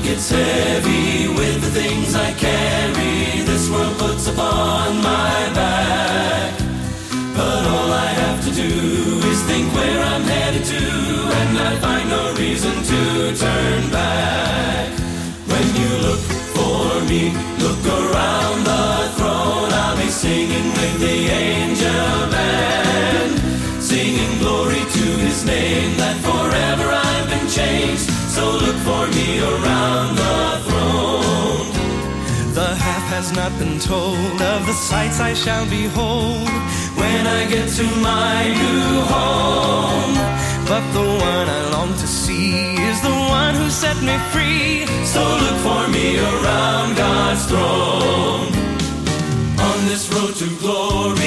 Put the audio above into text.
gets heavy with the things I carry, this world puts upon my back. But all I have to do is think where I'm headed to, and I find no reason to turn back. When you look for me, look around the throne. I'll be singing with the angel band, singing glory to his name, that forever I've been changed. So look for me around the throne. The half has not been told of the sights I shall behold when I get to my new home. But the one I long to see is the one who set me free. So look for me around God's throne. On this road to glory,